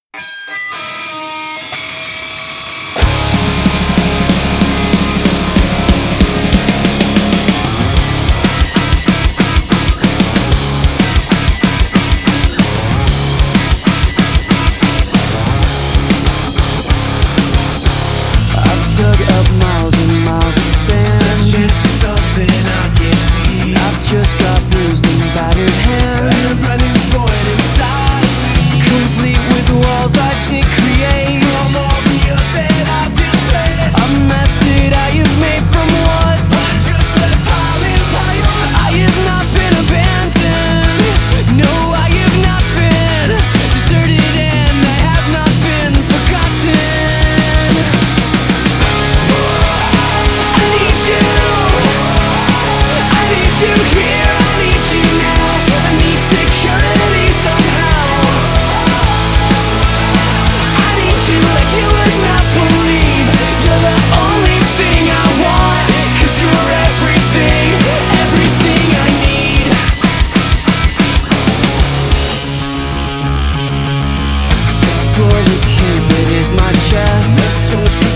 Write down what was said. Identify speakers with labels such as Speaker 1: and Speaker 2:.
Speaker 1: Dug up miles and miles of sand, searching for something I can't see. I've just got bruised and battered hands, and I'm running for it inside of me, complete with walls I did create from all the earth that I've displaced. A mess that I have made from what I just left piling. I have not been abandoned, no, I have not been deserted, and I have not been forgotten. Explore the cave that is my chest.